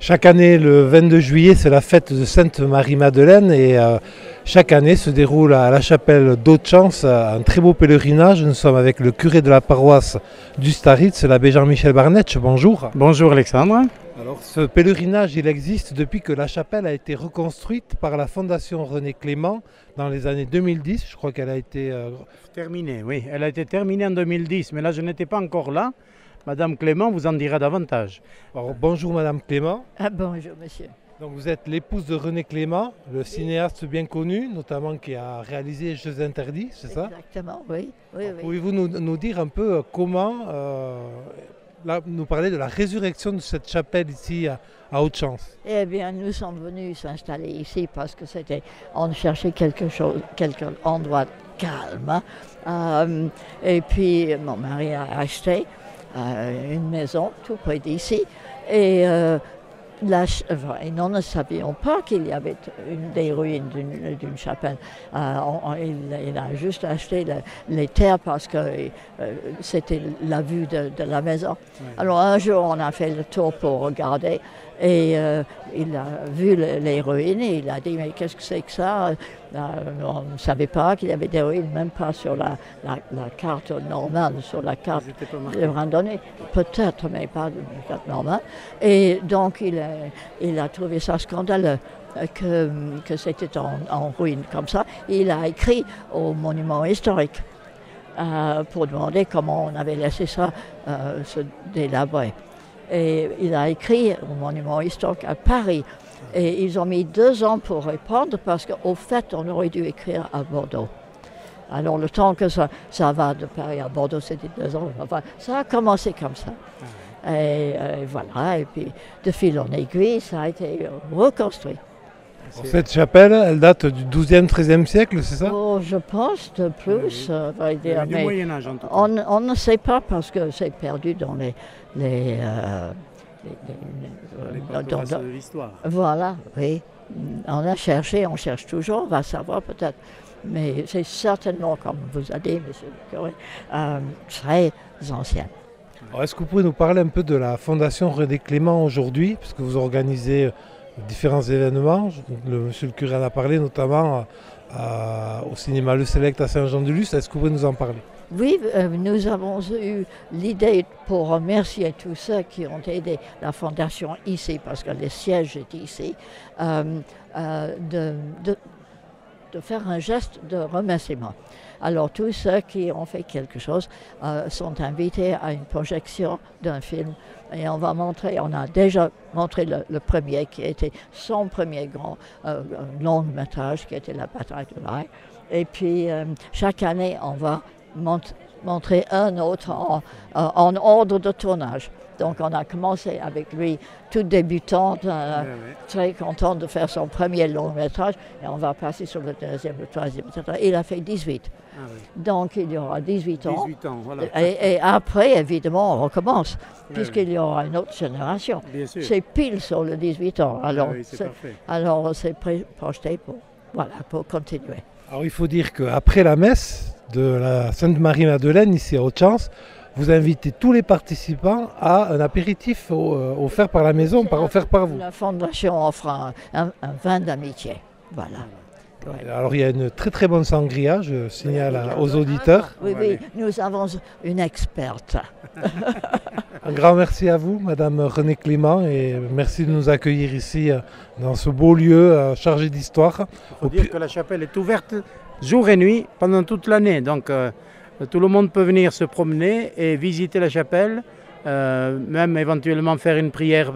Chaque année, le 22 juillet, c'est la fête de Sainte-Marie-Madeleine et chaque année se déroule à la chapelle d'Auchance un très beau pèlerinage. Nous sommes avec le curé de la paroisse du Staritz, l'abbé Jean-Michel Barnetsch. Bonjour. Bonjour Alexandre. Alors, ce pèlerinage, il existe depuis que la chapelle a été reconstruite par la Fondation René Clément dans les années 2010. Je crois qu'elle a été terminée, oui. Elle a été terminée en 2010, mais là je n'étais pas encore là. Madame Clément vous en dira davantage. Alors, bonjour Madame Clément. Ah, bonjour monsieur. Donc, vous êtes l'épouse de René Clément, le cinéaste bien connu, notamment qui a réalisé Jeux interdits, c'est ça? Exactement, oui. Pouvez-vous nous dire un peu comment, nous parler de la résurrection de cette chapelle ici à Auchance? Eh bien, nous sommes venus s'installer ici parce que on cherchait quelque endroit calme. Et puis, mon mari a acheté une maison tout près d'ici. Et nous ne savions pas qu'il y avait des ruines d'une chapelle. Il a juste acheté les terres parce que c'était la vue de la maison. Oui. Alors un jour, on a fait le tour pour regarder et il a vu les ruines et il a dit « Mais qu'est-ce que c'est que ça ?» On ne savait pas qu'il y avait des ruines, même pas sur la carte normale, sur la carte de randonnée. Peut-être, mais pas de la carte normale. Et donc, il a trouvé ça scandaleux que c'était en ruine comme ça. Il a écrit au monument historique pour demander comment on avait laissé ça se délabrer. Et il a écrit au monument historique à Paris. Et ils ont mis 2 ans pour répondre parce qu'au fait, on aurait dû écrire à Bordeaux. Alors le temps que ça va de Paris à Bordeaux, c'était 2 ans. Enfin, ça a commencé comme ça. Et voilà, et puis de fil en aiguille, ça a été reconstruit. Cette chapelle, elle date du 12e, 13e siècle, c'est ça? Oh, je pense de plus. Du Moyen-Âge en tout cas. On ne sait pas parce que c'est perdu dans les l'histoire. Voilà, oui. On a cherché, on cherche toujours, on va savoir peut-être. Mais c'est certainement, comme vous a dit, monsieur le curé, très ancien. Est-ce que vous pouvez nous parler un peu de la Fondation René Clément aujourd'hui, puisque vous organisez différents événements? Monsieur le curé en a parlé, notamment au cinéma Le Select à Saint-Jean-de-Luz. Est-ce que vous pouvez nous en parler? Oui, nous avons eu l'idée, pour remercier tous ceux qui ont aidé la Fondation ici, parce que le siège est ici, de faire un geste de remerciement. Alors tous ceux qui ont fait quelque chose sont invités à une projection d'un film et on a déjà montré le premier qui était son premier grand long métrage qui était La bataille de l'Aï. Et puis chaque année on va montrer un autre en ordre de tournage. Donc on a commencé avec lui, tout débutant, très content de faire son premier long métrage, et on va passer sur le deuxième, le troisième, etc. Il a fait 18. Donc il y aura 18 ans. 18 ans, voilà. Et après, évidemment, on recommence, puisqu'il y aura une autre génération. C'est pile sur le 18 ans. Alors c'est projeté pour continuer. Alors il faut dire qu'après la messe de la Sainte-Marie-Madeleine, ici à Auchance, vous invitez tous les participants à un apéritif offert par la maison, offert par vous. La Fondation offre un vin d'amitié. Voilà. Ouais. Alors il y a une très très bonne sangria, je signale aux auditeurs. Oui, nous avons une experte. Un grand merci à vous, Madame René Clément, et merci de nous accueillir ici dans ce beau lieu chargé d'histoire. Il faut dire que la chapelle est ouverte jour et nuit pendant toute l'année, donc tout le monde peut venir se promener et visiter la chapelle, même éventuellement faire une prière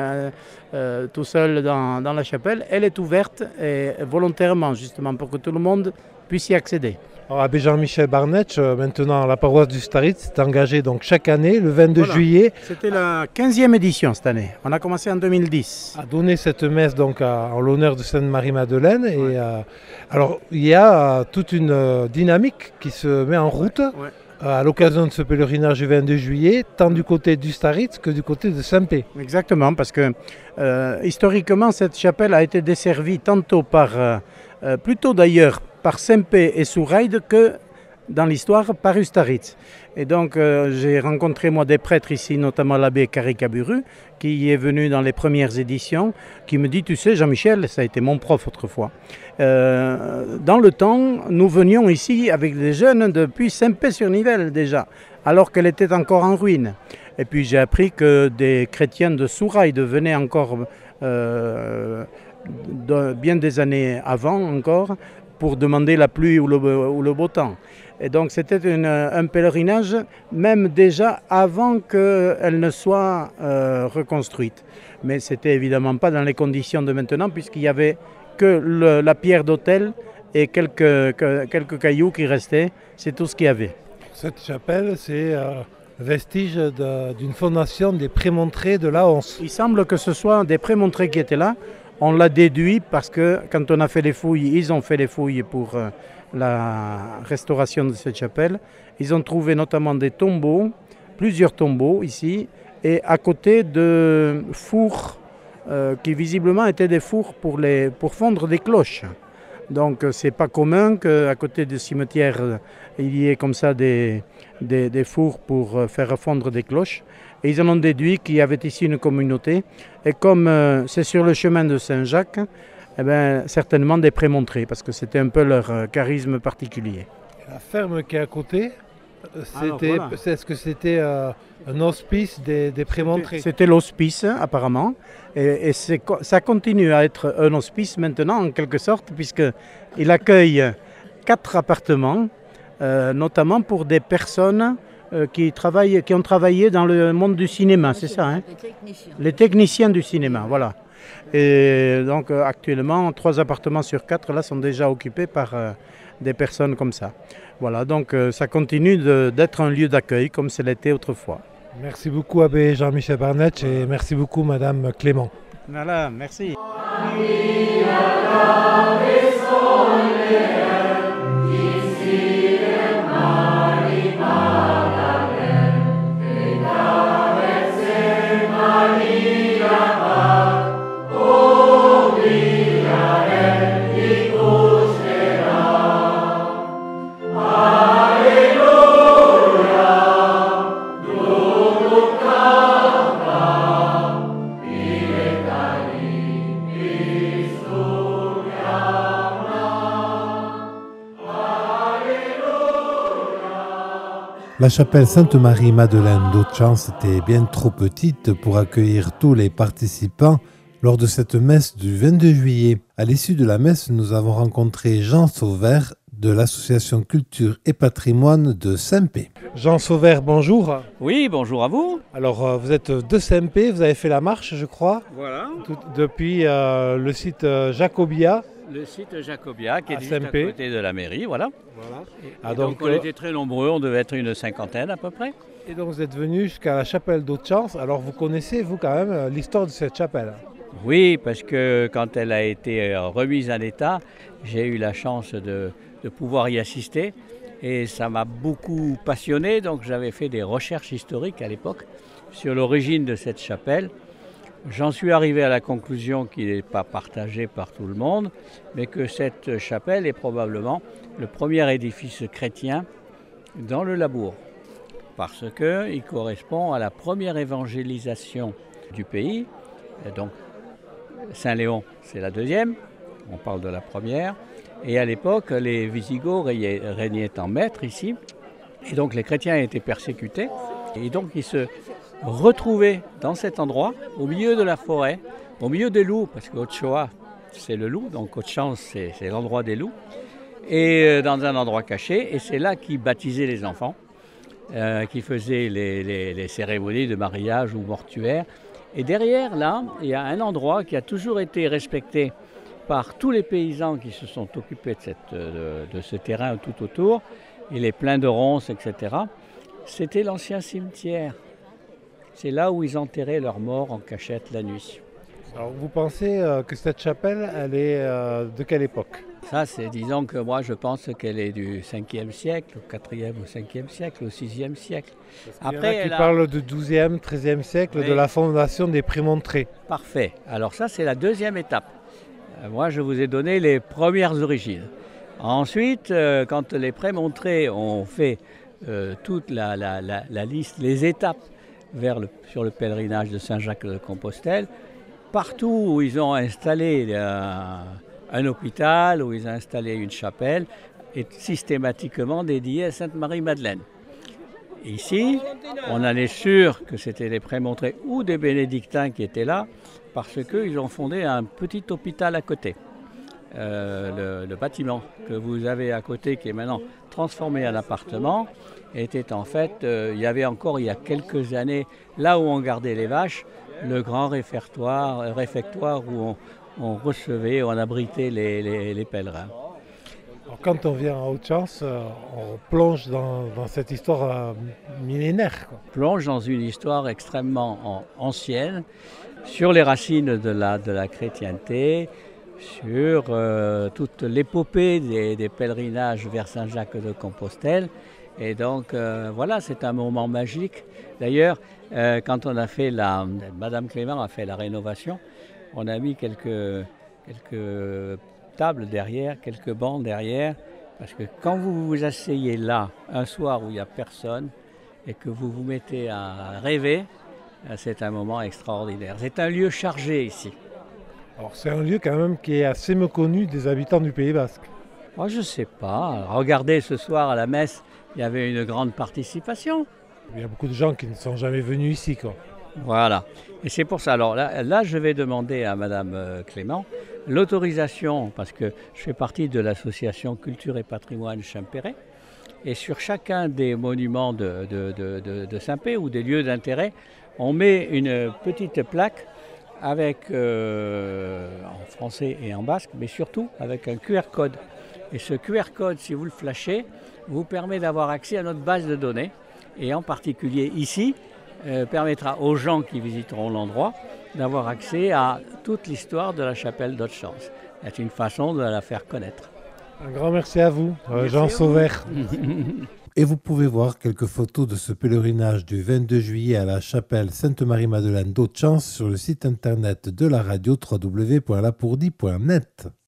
tout seul dans la chapelle. Elle est ouverte et volontairement justement pour que tout le monde puisse y accéder. Alors, abbé Jean-Michel Barnetsch, maintenant la paroisse du Staritz, est engagée donc chaque année le 22 juillet. C'était la 15e édition cette année. On a commencé en 2010. À donner cette messe donc en l'honneur de Sainte-Marie-Madeleine. Et alors il y a toute une dynamique qui se met en route à l'occasion de ce pèlerinage du 22 juillet, tant du côté du Staritz que du côté de Saint-Pé. Exactement, parce que historiquement cette chapelle a été desservie tantôt par, plutôt d'ailleurs, par Saint-Pé et Souraïde que dans l'histoire par Ustaritz. Et donc j'ai rencontré moi des prêtres ici, notamment l'abbé Karikaburu, qui est venu dans les premières éditions, qui me dit, tu sais Jean-Michel, ça a été mon prof autrefois, dans le temps, nous venions ici avec des jeunes depuis Saint-Pé-sur-Nivelle déjà, alors qu'elle était encore en ruine. Et puis j'ai appris que des chrétiens de Souraï venaient encore bien des années avant encore pour demander la pluie ou le beau temps. Et donc c'était un pèlerinage même déjà avant qu'elle ne soit reconstruite. Mais c'était évidemment pas dans les conditions de maintenant puisqu'il n'y avait que la pierre d'autel et quelques cailloux qui restaient, c'est tout ce qu'il y avait. Cette chapelle, c'est vestige d'une fondation des Prémontrés de la Honse. Il semble que ce soit des Prémontrés qui étaient là. On l'a déduit parce que quand on a fait les fouilles, ils ont fait les fouilles pour la restauration de cette chapelle. Ils ont trouvé notamment des tombeaux, plusieurs tombeaux ici, et à côté de fours qui visiblement étaient des fours pour fondre des cloches. Donc c'est pas commun qu'à côté du cimetière il y ait comme ça des fours pour faire fondre des cloches. Et ils en ont déduit qu'il y avait ici une communauté. Et comme c'est sur le chemin de Saint-Jacques, eh bien, certainement des Prémontrés, parce que c'était un peu leur charisme particulier. La ferme qui est à côté, voilà. Est-ce que c'était un hospice des Prémontrés? C'était l'hospice apparemment. Et ça continue à être un hospice maintenant en quelque sorte, puisqu'il accueille 4 appartements, notamment pour des personnes qui ont travaillé dans le monde du cinéma, c'est ça, hein? Les techniciens du cinéma, voilà. Et donc actuellement, 3 appartements sur 4 là sont déjà occupés par des personnes comme ça. Voilà, donc ça continue d'être un lieu d'accueil comme ça l'était autrefois. Merci beaucoup abbé Jean-Michel Barnetch et merci beaucoup madame Clément. Voilà, merci. La chapelle Sainte-Marie-Madeleine d'Auchance était bien trop petite pour accueillir tous les participants lors de cette messe du 22 juillet. À l'issue de la messe, nous avons rencontré Jean Sauvert de l'association Culture et Patrimoine de Saint-Pé. Jean Sauvert, bonjour. Oui, bonjour à vous. Alors, vous êtes de Saint-Pé, vous avez fait la marche, je crois. Voilà. Depuis le site Jacobia. Le site Jacobia, qui est juste à côté de la mairie, voilà. Et donc on était très nombreux, on devait être une 50aine à peu près. Et donc vous êtes venu jusqu'à la chapelle d'Auchance. Alors vous connaissez, vous, quand même, l'histoire de cette chapelle? Oui, parce que quand elle a été remise en état, j'ai eu la chance de pouvoir y assister. Et ça m'a beaucoup passionné, donc j'avais fait des recherches historiques à l'époque sur l'origine de cette chapelle. J'en suis arrivé à la conclusion qu'il n'est pas partagé par tout le monde, mais que cette chapelle est probablement le premier édifice chrétien dans le Labourd, parce qu'il correspond à la première évangélisation du pays. Et donc Saint-Léon, c'est la deuxième, on parle de la première. Et à l'époque, les Visigoths régnaient en maître ici, et donc les chrétiens étaient persécutés, et donc ils se retrouver dans cet endroit, au milieu de la forêt, au milieu des loups, parce qu'Ochoa, c'est le loup, donc Auchance, c'est l'endroit des loups, et dans un endroit caché, et c'est là qu'ils baptisaient les enfants, qui faisaient les cérémonies de mariage ou mortuaire. Et derrière, là, il y a un endroit qui a toujours été respecté par tous les paysans qui se sont occupés de ce terrain tout autour. Il est plein de ronces, etc. C'était l'ancien cimetière. C'est là où ils enterraient leurs morts en cachette la nuit. Alors vous pensez que cette chapelle, elle est de quelle époque? Ça, c'est, disons que moi je pense qu'elle est du 5e siècle, au 4e, au 5e siècle, au 6e siècle. Après, il y en a qui parlent du 12e, 13e siècle, oui, de la fondation des Prémontrés. Parfait. Alors ça, c'est la deuxième étape. Moi, je vous ai donné les premières origines. Ensuite, quand les prémontrés ont fait toute la liste, les étapes sur le pèlerinage de Saint-Jacques-de-Compostelle, partout où ils ont installé un hôpital, où ils ont installé une chapelle, est systématiquement dédiée à Sainte-Marie-Madeleine. Ici, on en est sûr que c'était les prémontrés ou des bénédictins qui étaient là, parce qu'ils ont fondé un petit hôpital à côté. Le bâtiment que vous avez à côté, qui est maintenant transformé en appartement, était en fait, il y avait encore il y a quelques années, là où on gardait les vaches, le grand réfectoire où on recevait, on abritait les pèlerins. Alors, quand on vient en Haute-Chance, on plonge dans cette histoire millénaire, quoi. On plonge dans une histoire extrêmement ancienne, sur les racines de la chrétienté, sur toute l'épopée des pèlerinages vers Saint-Jacques-de-Compostelle. Et donc voilà, c'est un moment magique. D'ailleurs, quand on a fait Madame Clément a fait la rénovation, on a mis quelques tables derrière, quelques bancs derrière, parce que quand vous vous asseyez là, un soir où il n'y a personne, et que vous vous mettez à rêver, c'est un moment extraordinaire. C'est un lieu chargé ici. Alors c'est un lieu quand même qui est assez méconnu des habitants du Pays Basque. Moi, je ne sais pas. Regardez, ce soir à la messe, il y avait une grande participation. Il y a beaucoup de gens qui ne sont jamais venus ici, quoi. Voilà. Et c'est pour ça. Alors là, je vais demander à Madame Clément l'autorisation, parce que je fais partie de l'association Culture et Patrimoine Champéret. Et sur chacun des monuments de Saint-Pé ou des lieux d'intérêt, on met une petite plaque avec, en français et en basque, mais surtout avec un QR code. Et ce QR code, si vous le flashez, vous permet d'avoir accès à notre base de données. Et en particulier ici, permettra aux gens qui visiteront l'endroit d'avoir accès à toute l'histoire de la chapelle d'Haute-Chance. C'est une façon de la faire connaître. Un grand merci à vous, Jean Sauvert. Et vous pouvez voir quelques photos de ce pèlerinage du 22 juillet à la chapelle Sainte-Marie-Madeleine d'Haute-Chance sur le site internet de la radio www.lapourdie.net.